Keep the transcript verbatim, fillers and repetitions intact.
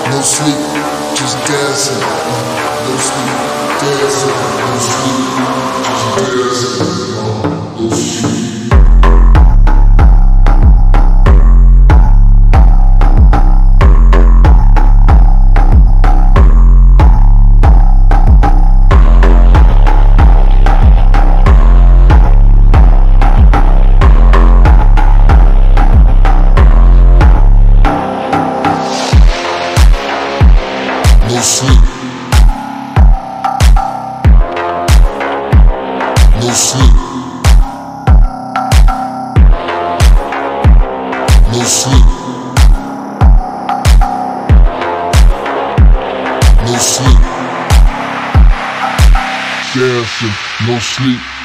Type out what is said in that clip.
No sleep, just dancing. No sleep, dancing. No sleep, just dancing. No sleep. No sleep. No sleep. No sleep. No sleep. Dancing, no sleep.